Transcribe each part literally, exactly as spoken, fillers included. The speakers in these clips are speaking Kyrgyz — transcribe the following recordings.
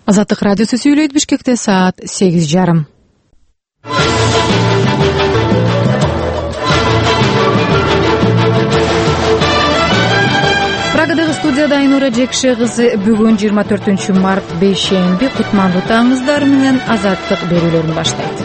Азаттык радиосу сүйлөйт. Бишкекте саат сегиз жарым. Прагадагы студияда Айнура Жекше кызы бүгүн жыйырма төртүнчү март бейшемби кутмандуу таңыңыздар менен азаттык берүүлөрүн баштайт.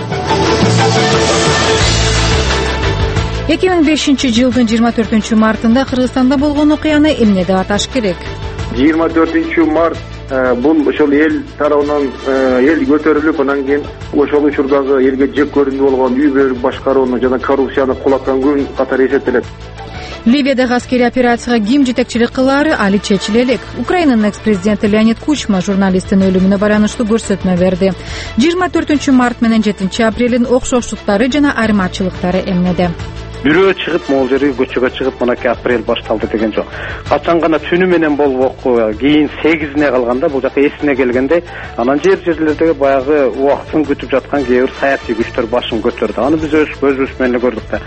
эки миң бешинчи жылдын жыйырма төртүнчү мартында Кыргызстанда болгон окуяны эмне деп аташ керек? жыйырма төртүнчү март бул ошол эл тарабынан эл көтөрүлүп, анан кийин ошол учурдагы элге жек көрүндү болгон үй бүлөлүк башкарууну жана коррупцияны кулаткан күн катары эсептелет. Ливиядагы аскерий операцияга ким жетекчилик кылаары али чечиле элек. Украинанын экс-президенти Леонид Кучма журналисттин өлүмүнө байланыштуу көрсөтмө берди. жыйырма төртүнчү март менен жетинчи апрелдин окшоштуктары жана айырмачылыктары эмнеде? Бирөө чыгып, могул жерге көчөгө чыгып, мынакей апрель башталды деген жок. Качан гана түнү менен болуп окуя, кийин сегизине калганда бул жака эсине келгенде, анан жер жерлердеги баягы убактын күтүп жаткан кээ бир саясий күчтөр башын көтөрдү. Аны биз өз көзүбүз менен көрдүк да.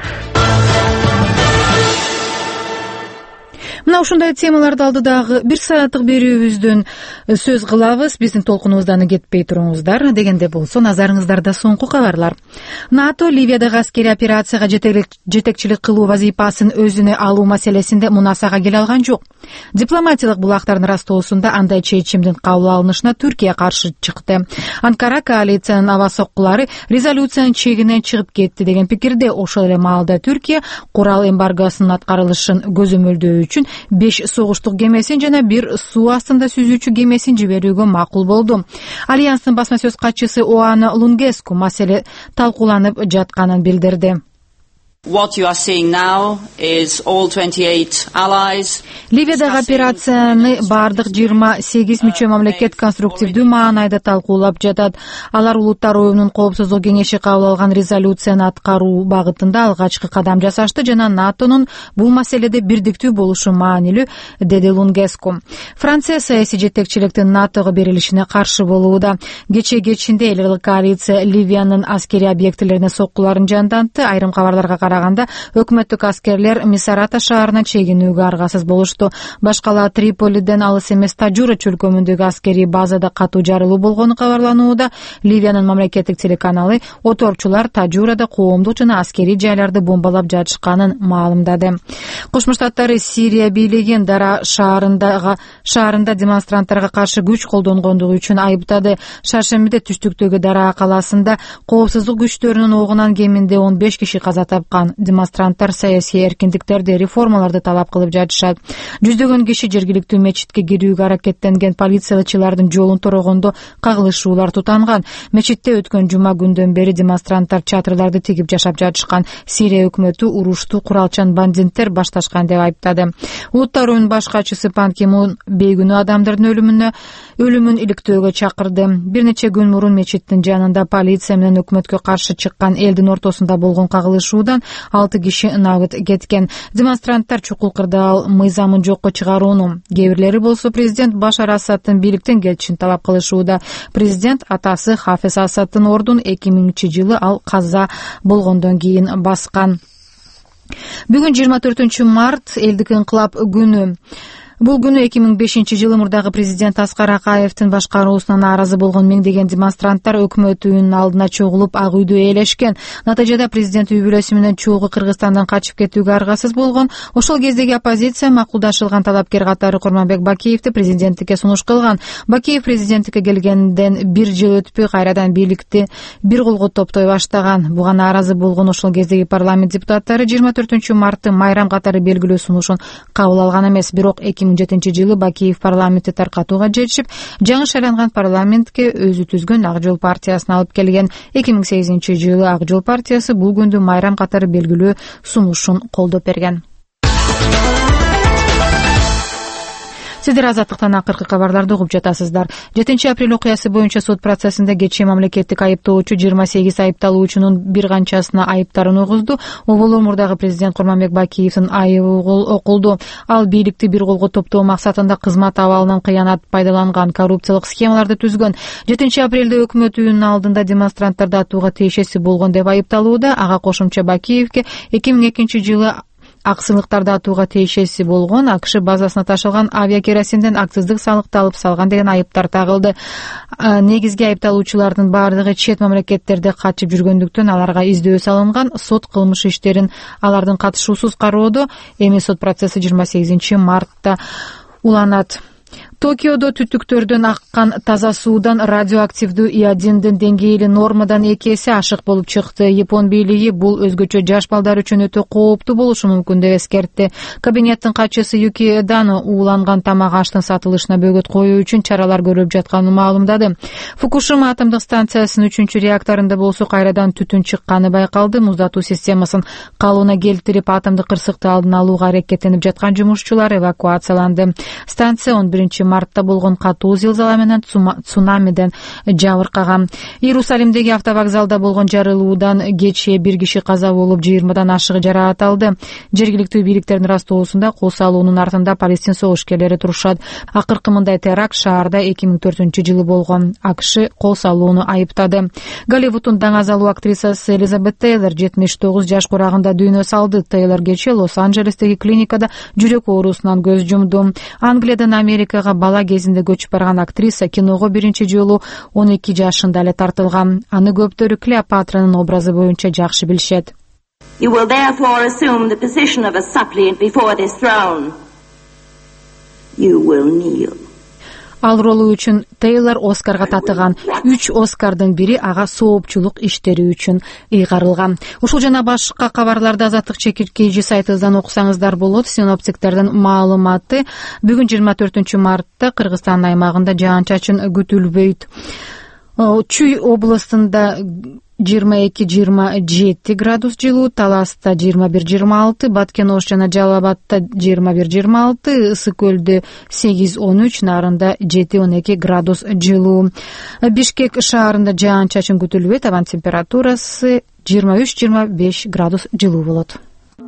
Мына ушундай темаларды алдыдагы бир сааттык берүүбүздөн сөз кылабыз. Биздин толкунубуздан кетпей туруңуздар. Дегенде болсо назарыңыздарда соңку кабарлар. НАТО Ливиядагы аскерий операцияга жетекчилик кылуу вазифасын өзүнө алуу маселесинде мунасага келе алган жок. Дипломатиялык булактардын растоосунда андай чечимдин кабыл алынышына Түркия каршы чыкты. Анкара коалициянын аба соккулары резолюциянын чегинен чыгып кетти деген пикирде. Ошол эле маалда Түркия курал эмбаргосунун аткарылышын көзөмөлдөө үчүн беш согуштук кемесин жана бир суу астында сүзүүчү кемесин жиберүүгө макул болду. Альянстын басма сөз катчысы Оана Лунгеску маселе талкууланып жатканын билдирди. What you are seeing now is all twenty-eight allies. Ливиядагы операцияны бардык жыйырма сегиз мүчө мамлекет конструктивдүү маанайда талкуулап жатат. Алар Улуттар уюмунун коопсуздук кеңеши кабыл алган резолюцияны аткаруу багытында алгачкы кадам жасашты жана НАТОнун бул маселеде бирдиктүү болушу маанилүү, деди Лунгеску. Франция саясий жетекчиликтин НАТОго берилишине каршы болууда. Кече кечинде эл аралык коалиция Ливиянын аскерий объектилерине соккуларын жандантты. Айрым кабарларга караганда өкмөттүк аскерлер Мисарата шаарына чегинүүгө аргасыз болушту. Башкала Триполиден алыс эмес Тажура чөлкөмүндөгү аскерий базада катуу жарылуу болгону кабарланууда. Ливиянын мамлекеттик телеканалы оторчулар Тажурада коомдук жана аскерий жайларды бомбалап жатышканын маалымдады. Кошмо Штаттары Сирия бийлигин Дара шаарындагы шаарында демонстранттарга каршы күч колдонгондугу үчүн айыптады. Шаршембиде түштүктөгү Дара калаасында коопсуздук күчтөрүнүн огунан кеминде он беш киши каза тапкан. Демонстранттар саясий эркиндиктерди, реформаларды талап кылып жатышат. Жүздөгөн киши жергиликтүү мечитке кирүүгө аракеттенген полициячылардын жолун торогондо кагылышуулар тутанган. Мечитте өткөн жума күндөн бери демонстранттар чатырларды тигип жашап жатышкан. Сирия өкмөтү урушту куралчан бандиттер башташкан деп айыптады. Улуттар уюмунун баш катчысы Пан Ки Мун бейгүнөө адамдардын өлүмүнө өлүмүн иликтөөгө чакырды. Бир нече күн мурун мечиттин жанында полиция менен өкмөткө каршы чыккан элдин ортосунда болгон кагылышуудан алты киши нагыт кеткен. Демонстранттар чукул кырдаал мыйзамын жокко чыгарууну, кээ бирлери болсо президент Башар Асадтын бийликтен кетишин талап кылышууда. Президент атасы Хафиз Асадтын ордун эки миңинчи жылы ал каза болгондон кийин баскан. Бүгүн жыйырма төртүнчү март элдик инкылап күнү. Бул күнү эки миң бешинчи жылы мурдагы президент Аскар Акаевдин башкаруусуна нааразы болгон миңдеген демонстранттар өкмөт үйүнүн алдына чогулуп ак үйдү ээлешкен. Натыйжада президент үй бүлөсү менен чогуу Кыргызстандан качып кетүүгө аргасыз болгон. Ошол кездеги оппозиция макулдашылган талапкер катары Курманбек Бакиевди президенттикке сунуш кылган. Бакиев президенттикке келгенден бир жыл өтпөй кайрадан бийликти бир колго топтой баштаган. Буга нааразы болгон ошол кездеги парламент депутаттары жыйырма төртүнчү мартты майрам катары белгилөө сунушун кабыл алган эмес. Бирок эки миң жетинчи жылы Бакиев парламентти таркатууга жетишип, жаңы шайланган парламентке өзү түзгөн Ак Жол партиясын алып келген. эки миң сегизинчи жылы Ак Жол партиясы бул күндү майрам катары белгилөө сунушун колдоп берген. Сиздер азаттыктан акыркы кабарларды угуп жатасыздар. жетинчи апрель окуясы боюнча сот процессинде кечээ мамлекеттик айыптоочу жыйырма сегиз айыпталуучунун бир канчасына айыптарын угузду. Оболор мурдагы президент Курманбек Бакиевдин айыбы окулду. Ал бийликти бир колго топтоо максатында кызмат абалынан кыянат пайдаланган, коррупциялык схемаларды түзгөн. жетинчи апрелде өкмөт үйүнүн алдында демонстранттарды атууга тиешеси болгон деп айыпталууда. Ага кошумча Бакиевге эки миң экинчи жылы аксыздыктарды атууга тиешеси болгон АКШ базасына ташылган авиакеросинден акциздик салыкты алып салган деген айыптар тагылды. Негизги айыпталуучулардын баардыгы чет мамлекеттерде качып жүргөндүктөн аларга издөө салынган. Сот кылмыш иштерин алардын катышуусуз кароодо. Эми сот процесси жыйырма сегизинчи мартта уланат. Токиодо түтүктөрдөн аккан таза суудан радиоактивдүү И одиндин деңгээли нормадан эки эсе ашык болуп чыкты. Япон бийлиги бул өзгөчө жаш балдар үчүн өтө кооптуу болушу мүмкүн деп эскертти. Кабинеттин катчысы Юки Эдано ууланган тамак аштын сатылышына бөгөт коюу үчүн чаралар көрүлүп жатканын маалымдады. Фукушима атомдук станциясынын үчүнчү реакторунда болсо кайрадан түтүн чыкканы байкалды. Муздатуу системасын калыбына келтирип атомдук кырсыкты алдын алууга аракеттенип жаткан жумушчулар эвакуацияланды. Станция он биринчи мартта болгон катуу зилзала менен цунамиден жабыркаган. Иерусалимдеги автовокзалда болгон жарылуудан кечээ бир киши каза болуп, жыйырмадан ашыгы жараат алды. Жергиликтүү бийликтердин растоосунда кол салуунун артында палестин согушкерлери турушат. Акыркы мындай теракт шаарда эки миң төртүнчү жылы болгон. АКШ кол салууну айыптады. Голливуддун даңазалуу актрисасы Элизабет Тейлор жетимиш тогуз жаш курагында дүйнө салды. Тейлор кечээ Лос-Анджелестеги клиникада жүрөк оорусунан көз жумду. Англиядан Америкага бала кезинде көчүп барган актриса киного биринчи жолу он эки жашында эле тартылган. Аны көптөрү Клеопатранын образы боюнча жакшы билишет. You will therefore assume the position of a suppliant before this throne. You will kneel. Ал ролу үчүн Тейлор Оскарга татыган. Үч Оскардын бири ага соопчулук иштери үчүн ыйгарылган. Ушул жана башка кабарларды Азаттык чекиркейжи сайтыбыздан окусаңыздар болот. Синоптиктердин маалыматы бүгүн жыйырма төртүнчү мартта Кыргызстан аймагында жаан-чачын күтүлбөйт. Чүй областында жыйырма эки жыйырма жети градус жылуу, Таласта жыйырма бир жыйырма алты, Баткен Ош жана Жалал Абадта жыйырма бир жыйырма алты, Ысык көлдө сегиз он үч, Нарында жети он эки градус жылуу. Бишкек шаарында жаан-чачын күтүлбөйт, абан температурасы жыйырма үч жыйырма беш градус жылуу болот.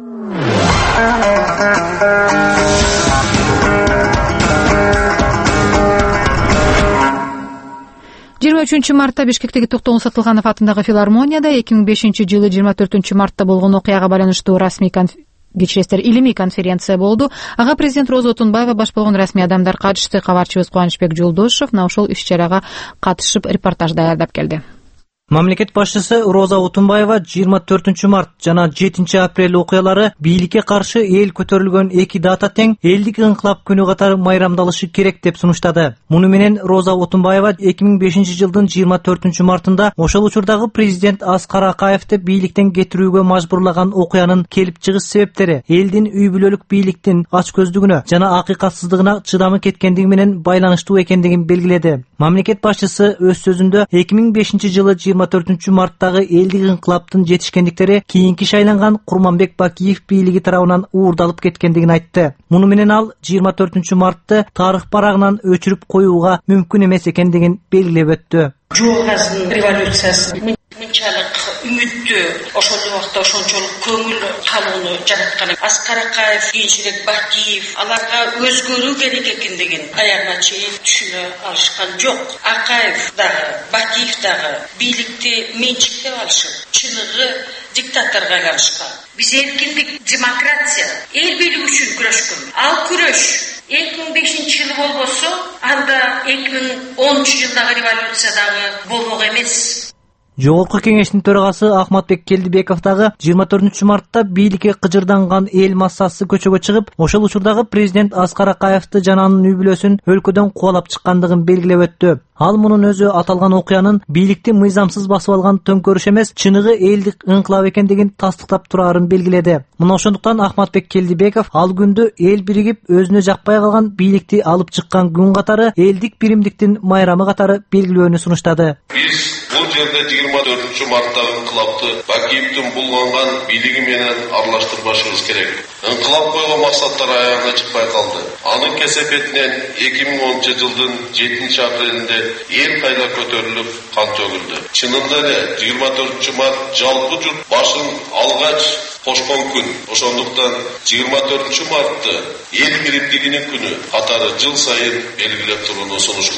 жыйырма үчүнчү мартта Бишкектеги Токтогул Сатылганов атындагы филармонияда эки миң бешинчи жылы жыйырма төртүнчү мартта болгон окуяга байланыштуу расмий кечиристер илимий конференция болду. Ага президент Роза Отунбаева баш болгон расмий адамдар катышты. Кабарчыбыз Кубанычбек Жолдошев на ошол иш-чарага катышып репортаж даярдап келди. Мамлекет башчысы Роза Отунбаева жыйырма төртүнчү март жана жетинчи апрель окуялары бийликке каршы эл көтөрүлгөн эки дата тең элдик ыңкылап күнү катары майрамдалышы керек деп сунуштады. Муну менен Роза Отунбаева эки миң бешинчи жылдын жыйырма төртүнчү мартында ошол учурдагы президент Аскар Акаевди бийликтен кетирүүгө мажбурлаган окуянын келип чыгыш себептери элдин үй бүлөлүк бийликтин ачкөздүгүнө жана акыйкатсыздыгына чыдамы кеткендиги менен байланыштуу экендигин белгиледи. Мамлекет башчысы өз сөзүндө эки миң бешинчи жылы жыйырма төртүнчү марттагы элдик ыңкылаптын жетишкендиктери кийинки шайланган Курманбек Бакиев бийлиги тарабынан уурдалып кеткендигин айтты. Муну менен ал жыйырма төртүнчү мартты тарых барагынан өчүрүп коюуга мүмкүн эмес экендигин белгилеп өттү. Жугазын революциясы мынчалык үмүттүү, ошол убакта ошончолук көңүл калууну жараткан Аскар Акаев, кийинчерээк Бакиев аларга өзгөрүү керек экендигин аягына чейин түшүнө алышкан жок. Акаев дагы, Бакиев дагы бийликти менчиктеп алышып, чыныгы диктаторго айланышкан. Биз эркиндик, демократия, эл бийлиги үчүн күрөшкөн. Ал күрөш эки миң бешинчи жылы болбосо, анда эки миң онунчу жылдагы революциядагы болмок эмес. Жогорку кеңештин төрагасы Ахматбек Келдибеков дагы жыйырма төртүнчү мартта бийликке кыжырданган эл массасы көчөгө чыгып, ошол учурдагы президент Аскар Акаевди жана анын үй бүлөсүн өлкөдөн кубалап чыккандыгын белгилеп өттү. Ал мунун өзү аталган окуянын бийликти мыйзамсыз басып алган төңкөрүш эмес, чыныгы элдик ыңкылап экендигин тастыктап турарын белгиледи. Мына ошондуктан Ахматбек Келдибеков ал күндү эл биригип өзүнө жакпай калган бийликти алып чыккан күн катары элдик биримдиктин майрамы катары белгилөөнү сунуштады. Бул жерде жыйырма төртүнчү марттагы ыңкылапты Бакиевдин булганган бийлиги менен аралаштырбашыбыз керек. Ыңкылап койгон максаттар аягына чыкпай калды. Анын кесепетинен эки миң онунчу жылдын жетинчи апрелинде эл кайда көтөрүлүп, кан төгүлдү. Чынында эле жыйырма төртүнчү март жалпы журт башын алгач кошкон күн. Ошондуктан жыйырма төртүнчү мартты эл биримдигинин күнү катары жыл сайын белгилеп турууну сунуш кылам.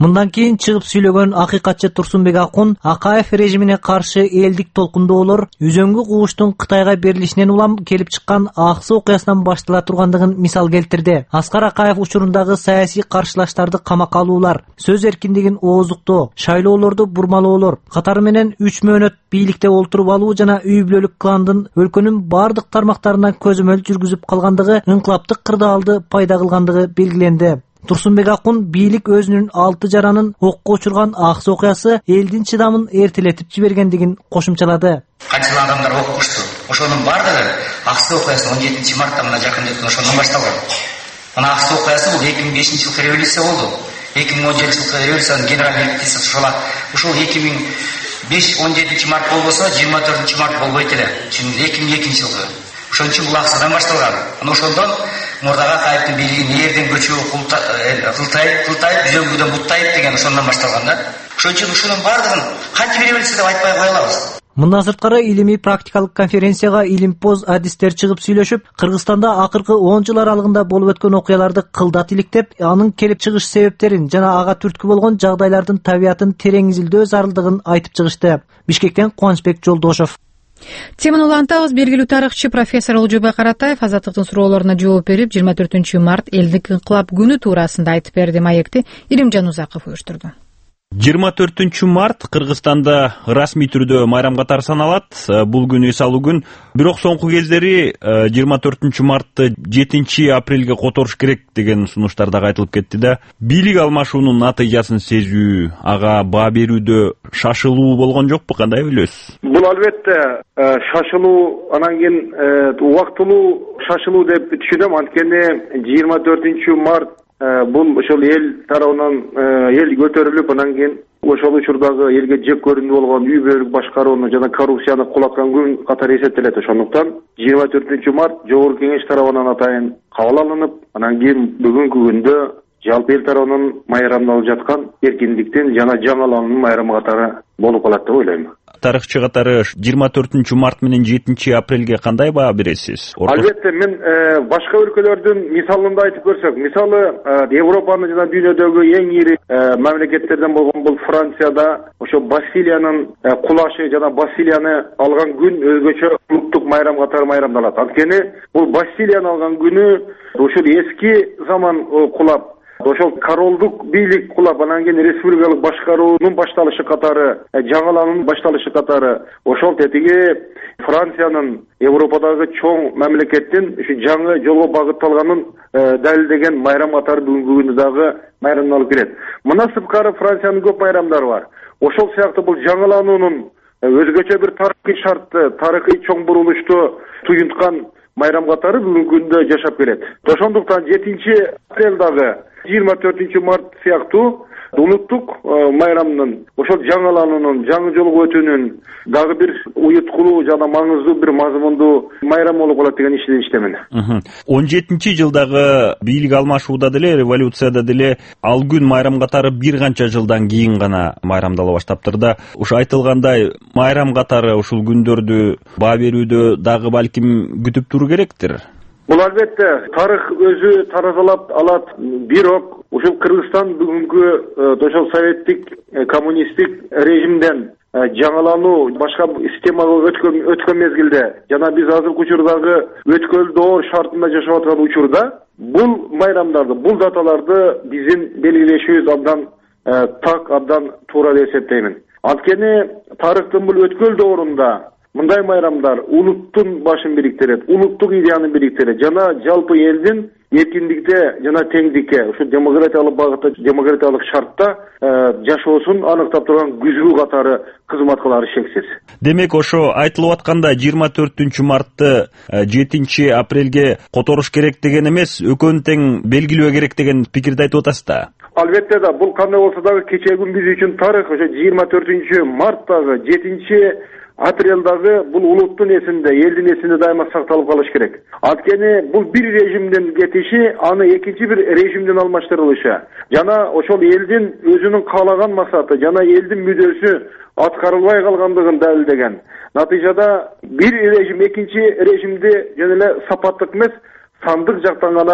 Мындан кийин чыгып сүйлөгөн акыйкатчы Турсунбек Акун Акаев режимине каршы элдик толкундоолор үзөңгү кууштун Кытайга берилишинен улам келип чыккан Аксы окуясынан баштала тургандыгын мисал келтирди. Аскар Акаев учурундагы саясий каршылаштарды камакка алуулар, сөз эркиндигин ооздуктоо, шайлоолорду бурмалоолор катары менен үч мөөнөт бийликте олтуруп алуу жана үй бүлөлүк кландын өлкөнүн бардык тармактарына көзөмөл жүргүзүп калгандыгы инкылаптык кырдаалды пайда кылгандыгы белгиленди. Турсунбек Акун бийлик өзүнүн алты жаранын окко учурган Аксы окуясы элдин чыдамын эртелетип жибергендигин кошумчалады. Канчалык адамдар окушту. Ошонун бардыгы Аксы окуясы он жетинчи мартта мына жакын жактан ошондон башталган. Мына Аксы окуясы бул эки миң бешинчи жылкы революция болду. эки миң он жетинчи жылкы революциянын генеральный репетициясы ушул. Ушул эки миң беш он жетинчи март болбосо жыйырма төртүнчү март болбойт эле. Чынында эки миң экинчи жылы. Ошон үчүн бул Аксыдан башталган. Мына ошондон Мурдага Акаевдин бийлигин эрден көчүү кылтайып, кылтайып, үзөңгүдөн буттайып деген ошондон башталган да. Ошон үчүн ушунун бардыгын кантип революция деп айтпай кое алабыз. Мындан сырткары илимий практикалык конференцияга илимпоз адистер чыгып сүйлөшүп, Кыргызстанда акыркы он жыл аралыгында болуп өткөн окуяларды кылдат иликтеп, анын келип чыгыш себептерин жана ага түрткү болгон жагдайлардын табиятын терең изилдөө зарылдыгын айтып чыгышты. Бишкектен Кубанычбек Жолдошов. Теманы улантабыз. Белгилүү тарыхчы профессор Олжобай Каратаев Азаттыктын суроолоруна жооп берип, жыйырма төртүнчү март элдик инкылап күнү туурасында айтып берди. Маекти Иримжан Узаков уюштурду. жыйырма төртүнчү март Кыргызстанда расмий түрдө майрам катары саналат. Бул күн эсалуу күн. Бирок соңку кездери жыйырма төртүнчү мартты жетинчи апрелге которуш керек деген сунуштар дагы айтылып кетти да. Бийлик алмашуунун натыйжасын сезүү, ага баа берүүдө шашылуу болгон жокпу, кандай ойлойсуз? Бул албетте шашылуу, анан кийин убактылуу шашылуу деп түшүнөм. Анткени жыйырма төртүнчү март бул ошол эл тарабынан эл көтөрүлүп, анан кийин ошол учурдагы элге жек көрүндү болгон үй бүлөлүк башкарууну жана коррупцияны кулаткан күн катары эсептелет. Ошондуктан жыйырма төртүнчү март Жогорку Кеңеш тарабынан атайын кабыл алынып, анан кийин бүгүнкү күндө жалпы эл тарабынан майрамдалып жаткан эркиндиктин жана жаңылануунун майрамы катары болуп калат деп ойлойм. Тарыхчы катары жыйырма төртүнчү март менен жетинчи апрелге кандай баа бересиз? Албетте мен башка өлкөлөрдүн мисалын да айтып көрсөк, мисалы Европанын жана дүйнөдөгү эң ири мамлекеттерден болгон бул Францияда ошо Бастилиянын кулашы жана Бастилияны алган күн өзгөчө улуттук майрам катары майрамдалат. Анткени бул Бастилияны алган күнү ушул эски заман кулап, ошол королдук бийлик кулап, анан кийин республикалык башкаруунун башталышы катары, жаңылануунун башталышы катары ошол тетиги Франциянын Европадагы чоң мамлекеттин ушу жаңы жолго багытталганын далилдеген майрам катары бүгүнкү күндө дагы майрамдалып келет. Мына сырткары Франциянын көп майрамдары бар. Ошол сыяктуу бул жаңылануунун өзгөчө бир тарыхый шартты, тарыхый чоң бурулушту туюнткан майрам катары бүгүнкү күндө жашап келет. Ошондуктан жетинчи апрелдагы жыйырма төртүнчү март сыяктуу улуттук майрамдын, ошол жаңылануунун, жаңы жолго өтүүнүн дагы бир уюткулуу жана маңыздуу бир мазмундуу майрам болуп калат деген ишеничтемин. он жетинчи жылдагы бийлик алмашууда деле, революцияда деле ал күн майрам катары бир канча жылдан кийин гана майрамдала баштаптыр да. Ушу айтылгандай майрам катары ушул күндөрдү баа берүүдө дагы балким күтүп туруу керектир. Бул албетте тарых өзү таразалап алат. Бирок ушул Кыргызстан бүгүнкү ошол советтик коммунисттик режимден жаңылануу башка системага өткөн өткөн мезгилде жана биз азыркы учурдагы өткөл доор шартында жашап аткан учурда бул майрамдарды, бул даталарды биздин белгилешибиз абдан так, абдан туура деп эсептеймин. Анткени тарыхтын бул өткөл доорунда мындай майрамдар улуттун башын бириктирет, улуттук идеяны бириктирет жана жалпы элдин эркиндикте жана теңдикке, ушу демократиялык багытта, демократиялык шартта жашоосун аныктап турган күзгү катары кызмат кылары шексиз. Демек, ошо айтылып атканда жыйырма төртүнчү мартты жетинчи апрелге которуш керек деген эмес, экөөнү тең белгилөө керек деген пикирди айтып атасыз да. Албетте да, бул кандай болсо дагы кечээ күн биз үчүн тарых. Ошо жыйырма төртүнчү марттагы жетинчи апрелдагы бул улуттун эсинде, элдин эсинде дайыма сакталып калыш керек. Анткени бул бир режимден кетиши, аны экинчи бир режимден алмаштырылышы жана ошол элдин өзүнүн каалаган максаты жана элдин мүдөөсү аткарылбай калгандыгын далилдеген. Натыйжада бир режим экинчи режимди жана эле сапаттык эмес, сандык жактан гана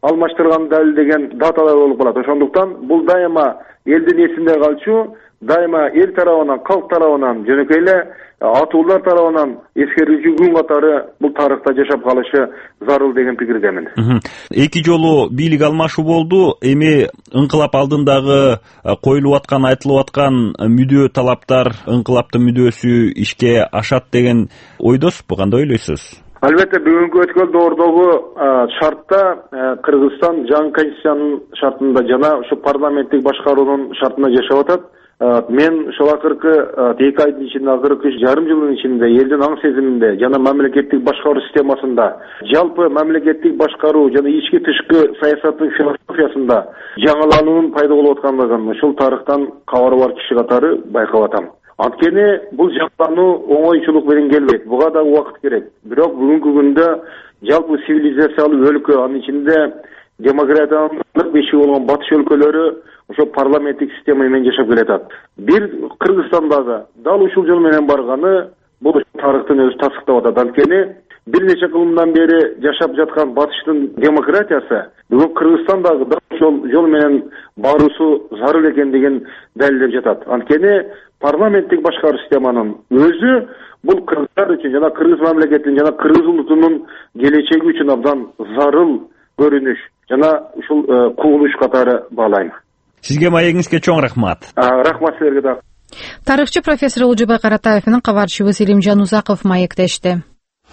алмаштырган далилдеген даталар болуп калат. Ошондуктан бул дайыма элдин эсинде калчу, дайыма эл тарабынан, калк тарабынан, жөнөкөй эле атуулар тарабынан эскерүүчү күн катары бул тарыхта жашап калышы зарыл деген пикирдемин. Эки жолу бийлик алмашуу болду. Эми ыңкылап алдындагы коюлуп аткан, айтылып аткан мүдөө талаптар, ыңкылаптын мүдөөсү ишке ашат деген ойдосузбу? Кандай ойлойсуз? Албетте, бүгүнкү өткөн доордогу шартта Кыргызстан жаңы конституциянын шартында жана ушу парламенттик башкаруунун шартында жашап атат. Мен ошол акыркы эки айдын ичинде, акыркы жарым жылдын ичинде элдин аң сезиминде жана мамлекеттик башкаруу системасында, жалпы мамлекеттик башкаруу жана ички тышкы саясаттын философиясында жаңылануунун пайда болуп аткандыгын ушул тарыхтан кабары бар киши катары байкап атам. Анткени бул жаңылануу оңойчулук менен келбейт. Буга да убакыт керек. Бирок бүгүнкү күндө жалпы цивилизациялуу өлкө, анын ичинде демократиянын бешиги болгон батыш өлкөлөрү ошо парламенттик система менен жашап келатат. Бир Кыргызстандагы дал ушул жол менен барганы бул тарыхтын өзү тасыктап атат. Анткени бир нече кылымдан бери жашап жаткан батыштын демократиясы бүгүн Кыргызстандагы дал ошол жол менен баруусу зарыл экендигин далилдеп жатат. Анткени парламенттик башкаруу системанын өзү бул кыргыздар үчүн жана кыргыз мамлекетинин жана кыргыз улутунун келечеги үчүн абдан зарыл көрүнүш жана ушул кубулуш катары баалайм. Сизге маегиңизге чоң рахмат. Рахмат силерге да. Тарыхчы профессор Олжобай Каратаев менен кабарчыбыз Элимжан Узаков маектешти.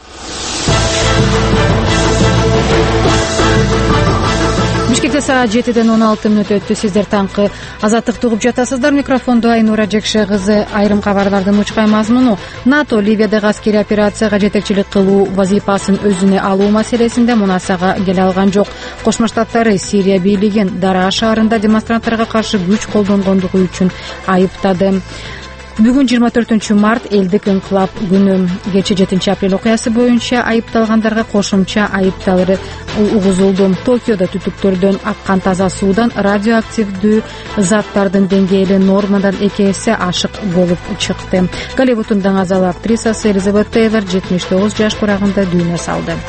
Бишкекте саат жетиден он алты мүнөт өттү. Сиздер таңкы азаттыкты угуп жатасыздар. Микрофондо Айнура Жекше кызы. Айрым кабарлардын учкай мазмуну: НАТО Ливияда аскери операцияга жетекчилик кылуу вазифасын өзүнө алуу маселесинде мунасага келе алган жок. Кошмо Штаттары Сирия бийлигин Дара шаарында демонстранттарга каршы күч колдонгондугу үчүн айыптады. Бүгүн жыйырма төртүнчү март элдик ыңкылап күнү. Кечээ жетинчи апрель окуясы боюнча айыпталгандарга кошумча айыпталары угузулду. Токиодо түтүктөрдөн аккан таза суудан радиоактивдүү заттардын деңгээли нормадан эки эсе ашык болуп чыкты. Голливуддун даңазал актрисасы Элизабет Тейлор жетимиш тогуз жаш курагында дүйнө салды.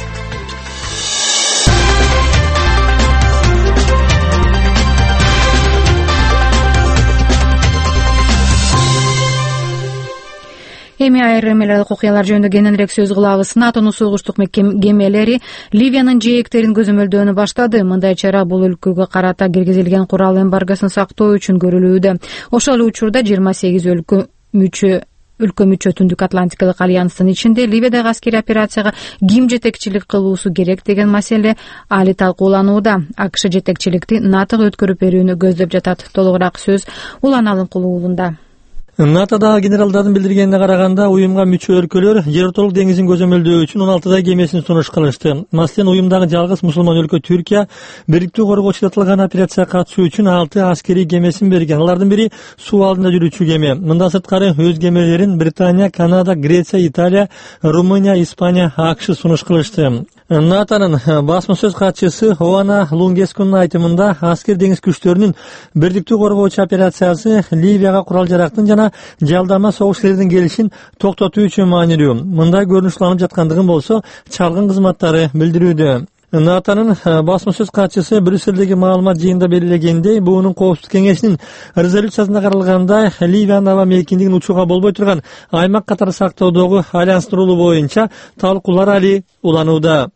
Эми айрым элек окуялар жөнүндө кененирээк сөз кылабыз. НАТОнун согуштук кемелери Ливиянын жээктерин көзөмөлдөөнү баштады. Мындай чара бул өлкөгө карата киргизилген курал эмбаргосун сактоо үчүн көрүлүүдө. Ошол учурда жыйырма сегиз өлкө мүчө өлкө мүчө Түндүк Атлантикалык альянстын ичинде Ливиядагы аскери операцияга ким жетекчилик кылуусу керек деген маселе али талкууланууда. АКШ жетекчиликти НАТОго өткөрүп берүүнү көздөп жатат. Толугураак сөз Улан Алымкулуу уулунда. НАТОдагы генералдардын билдиргенине караганда, уюмга мүчө өлкөлөр жер ортолук деңизин көзөмөлдөө үчүн он алтыдай кемесин сунуш кылышты. Маселен, уюмдагы жалгыз мусулман өлкө Түркия бириктүү коргоочу аталган операцияга катышуу үчүн алты аскери кемесин берген. Алардын бири суу алдында жүрүүчү кеме. Мындан сырткары өз кемелерин Британия, Канада, Греция, Италия, Румыния, Испания, АКШ сунуш кылышты. НАТОнун басма сөз катчысы Оана Лунгескунун айтымында, аскер деңиз күчтөрүнүн бириктүү коргоочу операциясы Ливияга курал жарактын жана жалдама согуштардын келишин токтотуу үчүн маанилүү. Мындай көрүнүшлөнүп жаткандыгын болсо чалгын кызматтары билдирүүдө. НАТОнун басма сөз катчысы Брюссельдеги маалымат жыйында белгилегендей, буунун коопсуздук кеңешинин резолюциясында каралгандай, Ливиянын аба мейкиндигин учууга болбой турган аймак катары сактоодогу альянс рулу боюнча талкуулар али уланууда.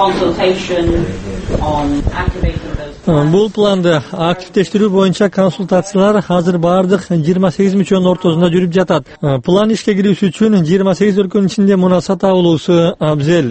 Бул планды активдештирүү боюнча консультациялар азыр баардык жыйырма сегиз мүчөнүн ортосунда жүрүп жатат. План ишке кирүүсү үчүн жыйырма сегиз өлкөнүн ичинде мунаса табылуусу абзел.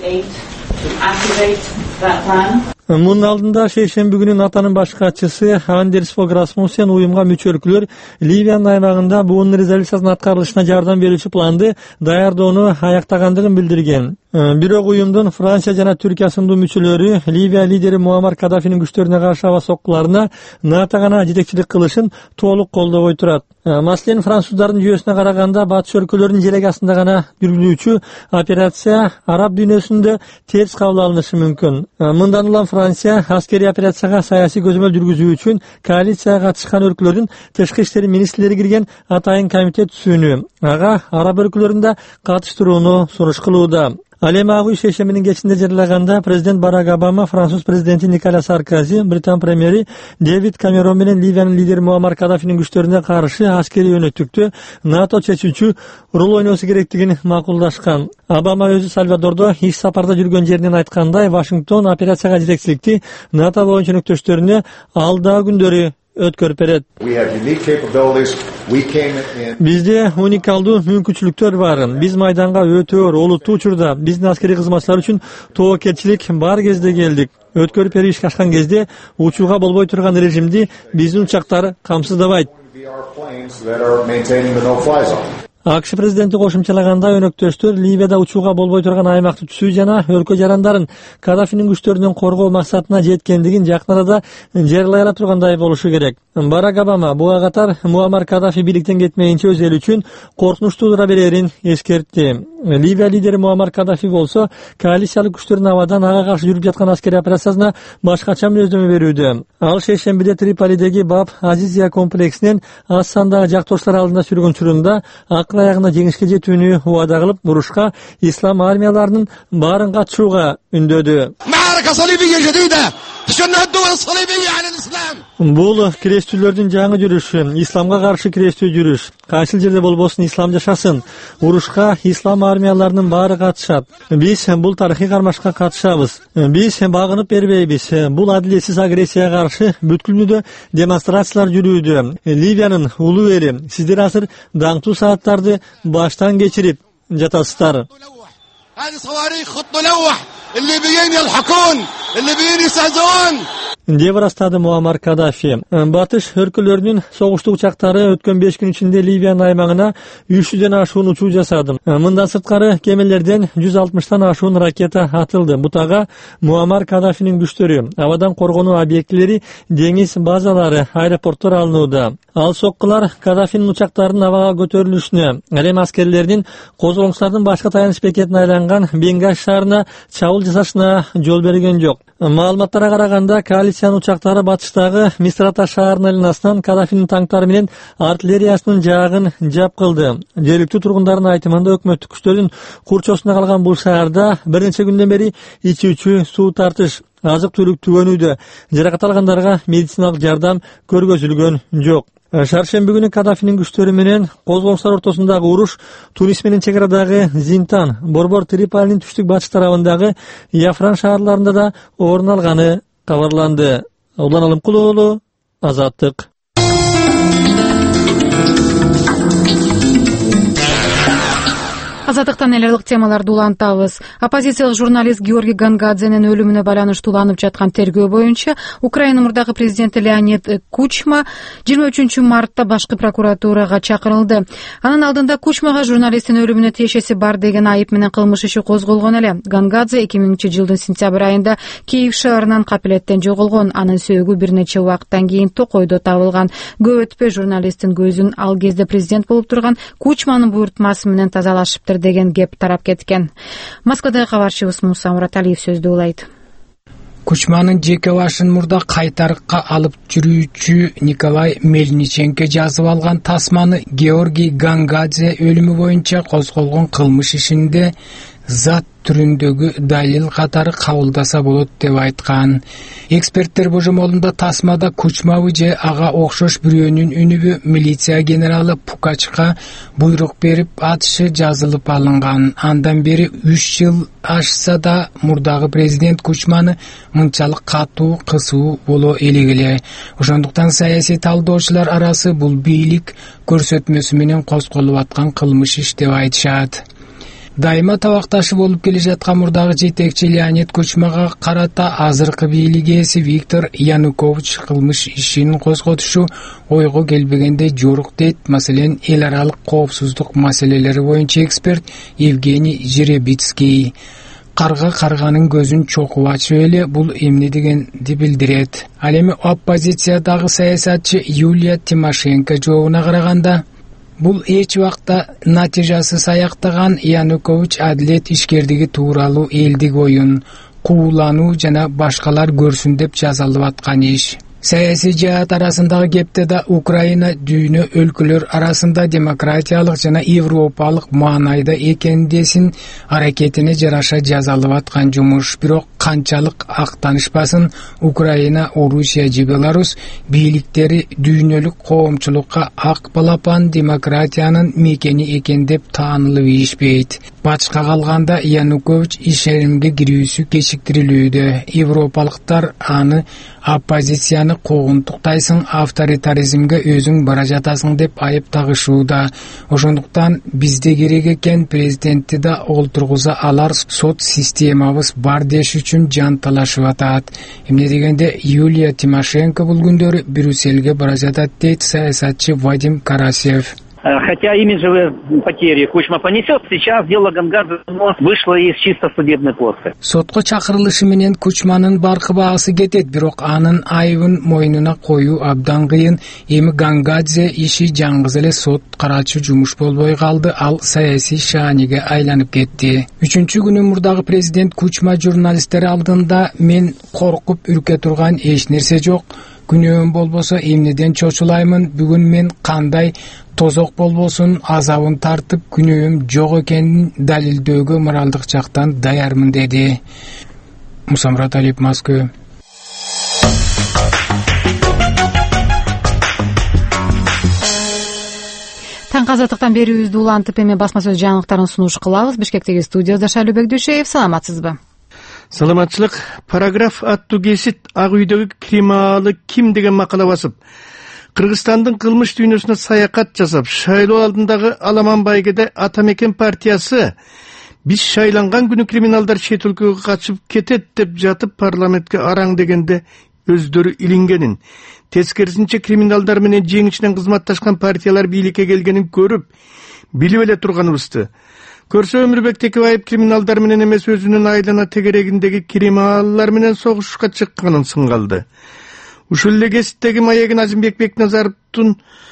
Мунун алдында шейшемби күнү НАТОнун баш катчысы Андерс Фог Расмуссен уюмга мүчө өлкөлөр Ливиянын аймагында буунун резолюциясынын аткарылышына жардам берүүчү планды даярдоону аяктагандыгын билдирген. Бирок уюмдун Франция жана Түркия сындуу мүчөлөрү Ливия лидери Муаммар Каддафинин күчтөрүнө каршы аба соккуларына НАТО гана жетекчилик кылышын толук колдобой турат. Маселен, француздардын жүйөсүнө караганда, батыш өлкөлөрүнүн жереги астында гана жүргүзүүчү операция араб дүйнөсүндө терс кабыл алынышы мүмкүн. Мындан улам Франция аскери операцияга саясий көзөмөл жүргүзүү үчүн коалицияга катышкан өлкөлөрдүн тышкы иштери министрлери кирген атайын комитет түзүүнү, ага араб өлкөлөрүндө катыштырууну сунуш кылууда. Ал эми ак үй шешиминин кечинде жарыялаганда президент Барак Обама, француз президенти Николя Саркози, Британ премьери Дэвид Камерон менен Ливиянын лидери Муаммар Каддафинин күчтөрүнө каршы аскерий өнөктүктү НАТО чечүүчү рол ойносу керектигин макулдашкан. Обама өзү Сальвадордо иш сапарда жүргөн жеринен айткандай, Вашингтон операцияга жетекчиликти НАТО боюнча өнөктөштөрүнө алдаа күндөрү өткөрүп берет. Бизде уникалдуу мүмкүнчүлүктөр бар. Биз майданга өтө оор олуттуу учурда биздин аскерий кызматчылар үчүн тобокелчилик бар кезде келдик. Өткөрүп беришке ашкан кезде учууга болбой турган режимди биздин учактар камсыздабайт. АКШ президенти кошумчалагандай, өнөктөштөр Ливияда учууга болбой турган аймакты түзүү жана өлкө жарандарын Каддафинин күчтөрүнөн коргоо максатына жеткендигин жакын арада жарыялай ала тургандай болушу керек. Барак Обама буга катар Муаммар Каддафи бийликтен кетмейинче өз эли үчүн коркунуч туудура берерин эскертти. Ливия лидери Муаммар Каддафи болсо коалициялык күчтөрдүн абадан ага каршы жүрүп жаткан аскерий операциясына башкача мүнөздөмө берүүдө. Ал шейшембиде Триполидеги Баб Азизия комплексинен аз сандагы жактоошчулар алдында сүргөн учурунда акыл аягында жеңишке жетүүнү убада кылып, урушка ислам армияларынын баарын катышууга үндөдү. Бул крестүүлөрдүн жаңы жүрүшү, исламга каршы крестүү жүрүш. Кайсыл жерде болбосун ислам жашасын. Урушка ислам армияларынын баары катышат. Биз бул тарыхый кармашка катышабыз. Биз багынып бербейбиз. Бул адилетсиз агрессияга каршы бүткүл дүйнөдө демонстрациялар жүрүүдө. Ливиянын улуу эли, сиздер азыр даңктуу сааттарды баштан кечирип жатасыздар. деп ырастады Муаммар Каддафи. Батыш өлкөлөрүнүн согуштук учактары өткөн беш күн ичинде Ливиянын аймагына үч жүздөн ашуун учуу жасады. Мындан сырткары кемелерден жүз алтымыштан ашуун ракета атылды. Бутага Муаммар Каддафинин күчтөрү, абадан коргонуу объектилери, деңиз базалары, аэропорттор алынууда. Ал соккулар Каддафинин учактарынын абага көтөрүлүшүнө, элем аскерлеринин козголоңчулардын башка таяныч бекетине айланган Бенгаз шаарына чабуул жасашына жол берген жок. Маалыматтарга караганда, коалициянын учактары батыштагы Мисрата шаарынын айланасынан Каддафинин танктары менен артиллериясынын жаагын жап кылды. Жергиликтүү тургундардын айтымында, өкмөттүк күчтөрдүн курчосунда калган бул шаарда бир нече күндөн бери ичүүчү суу тартыш, азык-түлүк түгөнүүдө. Жаракат алгандарга медициналык жардам көргөзүлгөн жок. Шаршемби күнү Каддафинин күчтөрү менен козголоңчулар ортосундагы уруш Тунис менен чекарадагы Зинтан, Борбор Триполинин түштүк батыш тарабындагы Яфран шаарларында да орун алганы кабарланды. Улан Алымкулуу уулу, Азаттык. Азаттыктан элелик темаларды улантабыз. Оппозициялык журналист Георгий Гангадзенин өлүмүнө байланыштуу уланып жаткан тергөө боюнча Украина мурдагы президенти Леонид Кучма жыйырма үчүнчү мартта башкы прокуратурага чакырылды. Анын алдында Кучмага журналисттин өлүмүнө тиешеси бар деген айып менен кылмыш иши козголгон эле. Гангадзе эки миңинчи жылдын сентябрь айында Киев шаарынан Капелеттен жоголгон. Анын сөөгү бир нече убакыттан кийин Токойдо табылган. Көп өтпөй журналисттин көзүн ал кезде президент болуп турган Кучманын буйртмасы менен тазалашыптыр деген кеп тарап кеткен. Москвадагы кабарчыбыз Муса Мураталиев сөздү улайт. Кучманын жеке башын мурда кайтарыкка алып жүрүүчү Николай Мельниченко жазып алган тасманы Георгий Гангадзе өлүмү боюнча козголгон кылмыш ишинде зат түрүндөгү далил катары кабылдаса болот деп айткан. Эксперттер божомолунда тасмада Кучмабы же ага окшош бирөөнүн үнүбү милиция генералы Пукачка буйрук берип атышы жазылып алынган. Андан бери үч жыл ашса да мурдагы президент Кучманы мынчалык катуу кысуу боло элегиле. Ошондуктан саясий талдоочулар арасы бул бийлик көрсөтмөсү менен козголуп аткан кылмыш иш деп айтышат. Дайыма табакташы болуп келе жаткан мурдагы жетекчи Леонид Кучмага карата азыркы бийлик ээси Виктор Янукович кылмыш ишин козготушу ойго келбегенде жок дейт. Маселен, эл аралык коопсуздук маселелери боюнча эксперт Евгений Жеребицкий. Карга карганын көзүн чокуп ачып эле бул эмне дегенди билдирет. Ал эми оппозициядагы саясатчы Юлия Тимошенко жообуна караганда, бул эч убакта натыйжасыз аяктаган Янукович адилет ишкердиги тууралуу элдик оюн, куулануу жана башкалар көрсүн деп жазылып аткан иш. Саясий жаат арасындагы кепте да Украина дүйнө өлкөлөр арасында демократиялык жана европалык маанайда экендесин аракетине жараша жазалып аткан жумуш. Бирок канчалык актанышпасын Украина, Орусия же Беларусь бийликтери дүйнөлүк коомчулукка ак балапан демократиянын мекени экен деп таанылып ийишпейт. Бачка калганда Янукович ишеримге кирүүсү кечиктирилүүдө. Европалыктар аны оппозицияны куугунтуктайсың, авторитаризмге өзүң бара жатасың деп айып тагышууда. Ошондуктан бизде керек экен президентти да олтургуза алар сот системабыз бар деш үчүн жан талашып атат. Эмне дегенде Юлия Тимошенко бул күндөрү Брюссельге бара жатат дейт саясатчы Вадим Карасев. Хотя имиджевые потери Кучма понесет, сейчас дело Гангадзе вышло из чисто судебной плоскости. Сотко чакырылышы менен Кучманын баркы баасы кетет, бирок анын айыбын мойнуна коюу абдан кыйын. Эми Гангадзе иши жаңгыз эле сот карачу жумуш болбой калды, ал саясий шааниге айланып кетти. Үчүнчү күнү мурдагы президент Кучма журналисттер алдында мен коркуп үркө турган эч нерсе жок. Күнөөм болбосо эмнеден чочулаймын, бүгүн мен кандай тозок болбосун азабын тартып күнөөм жок экенин далилдөөгө моралдык жактан даярмын деди. Мусамрат Алиев, Москва. Таң азаттыктан берүүбүздү улантып эми басма сөз жаңылыктарын сунуш кылабыз. Бишкектеги студияда Шайлообек Дүйшеев, саламатсызбы? Саламатчылык. Параграф аттуу кесит Ак үйдөгү криминалды ким деген макала басып, Кыргызстандын кылмыш дүйнөсүнө саякат жасап, шайлоо алдындагы Аламан байгеде Атамекен партиясы биз шайланган күнү криминалдар чет өлкөгө качып кетет деп жатып парламентке араң дегенде өздөрү илингенин, тескерисинче криминалдар менен жеңишинен кызматташкан партиялар бийликке келгенин көрүп, билип эле турганыбызды. Көрсө Өмүрбек Текебаев криминалдар менен эмес өзүнүн айлана тегерегиндеги криминаллар менен согушушка чыкканын сынгалды. Ушул эле кесиптеги маегин Азимбек Бекназаровдун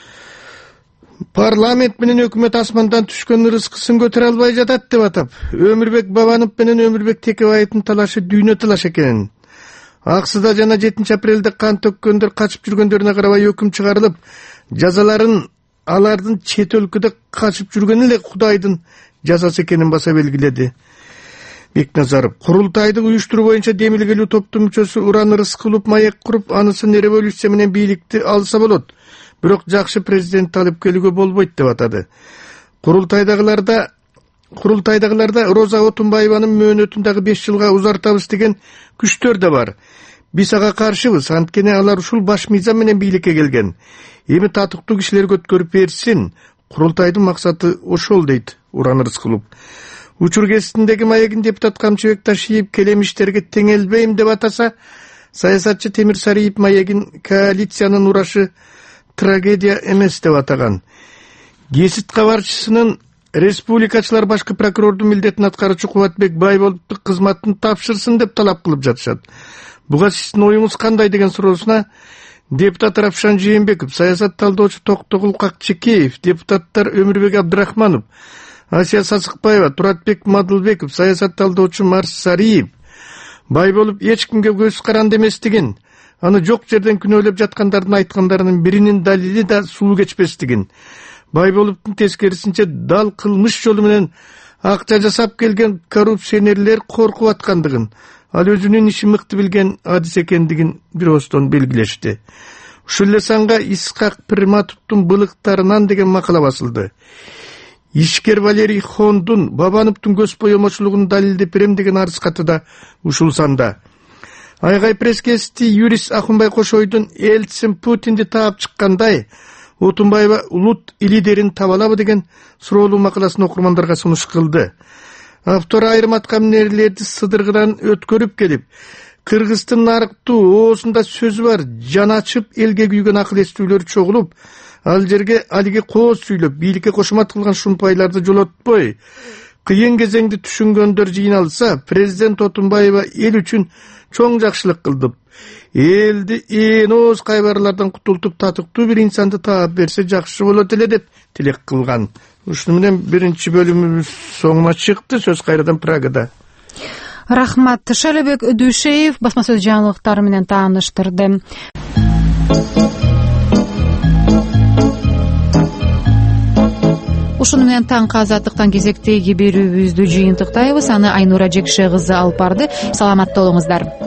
парламент менен өкмөт асмандан түшкөн ырыскысын көтөрө албай жатат деп атап, Өмүрбек Бабанов менен Өмүрбек Текебаевдин талашы дүйнө талаш экенин, Аксыда жана жетинчи апрелде кан төккөндөр качып жүргөндөрүнө карабай өкүм чыгарылып, жазаларын алардын чет өлкөдө качып жүргөнү эле Кудайдын жазасы экенин баса белгиледи. Бекназаров курултайды уюштуруу боюнча демилгелүү топтун мүчөсү Уран Рыскулов маек куруп, анысын революция менен бийликти алса болот, бирок жакшы президент алып келүүгө болбойт деп атады. Курултайдагыларда Курултайдагыларда Роза Отунбаеванын мөөнөтүн дагы беш жылга узартабыз деген күчтөр да бар. Биз ага каршыбыз, анткени алар ушул баш мыйзам менен бийликке келген. Эми татыктуу кишилерге өткөрүп берсин. Курултайдын максаты ошол дейт Уран Рыскулов. Учур кеситиндеги маегин депутат Камчыбек Ташиев келемиштерге теңелбейм деп атаса, саясатчы Темир Сариев маегин коалициянын урашы трагедия эмес деп атаган. Кесит кабарчысынын республикачылар башкы прокурордун милдетин аткаруучу Кубатбек Байболовдун кызматын тапшырсын деп талап кылып жатышат. Буга сиздин оюңуз кандай деген суроосуна депутат Равшан Жээнбеков, саясат талдоочу Токтогул Какчекеев, депутаттар Өмүрбек Абдрахманов, Асия Сасыкбаева, Туратбек Мадылбеков, саясат талдоочу Марс Сариев Байболов эч кимге көз каранды эместигин, аны жок жерден күнөөлөп жаткандардын айткандарынын биринин далили да суу кечпестигин, Байболовдун тескерисинче дал кылмыш жолу менен акча жасап келген коррупционерлер коркуп аткандыгын, ал өзүнүн ишин мыкты билген адис экендигин бир оостон белгилешти. Ушул эле санга Исхак Пирматовдун былыктарынан деген макала басылды. Ишкер Валерий Хондун Бабановдун көз боемочулугун далилдеп берем деген арыз каты да ушул санда. Айгай пресс-кести юрист Акунбай Кошойдун элчисин Путинди таап чыккандай, Отунбаева улут лидерин табалабы деген суроолуу макаласын окурмандарга сунуш кылды. Автор айрым аткамнерлерди сыдыргыдан өткөрүп келип, Кыргыздын нарыктуу оозунда сөзү бар, жан ачып элге күйгөн акыл эстүүлөр чогулуп, ал жерге алиги кооз сүйлөп, бийликке кошумат кылган шумпайларды жолотпой, кыйын кезеңди түшүнгөндөр жыйналса, президент Отунбаева эл үчүн чоң жакшылык кылды. Элди ээн ооз кайбарлардан кутултуп татыктуу бир инсанды таап берсе жакшы болот эле деп тилек кылган. Ушуну менен биринчи бөлүмүбүз соңуна чыкты. Сөз кайрадан Прагада. Рахмат. Шайлообек Дүйшеев басма сөз жаңылыктары менен тааныштырды. ушуну менен таңкы азаттыктан кезектеги берүүбүздү жыйынтыктайбыз. Аны Айнура Жекше кызы алып барды. Саламатта болуңуздар.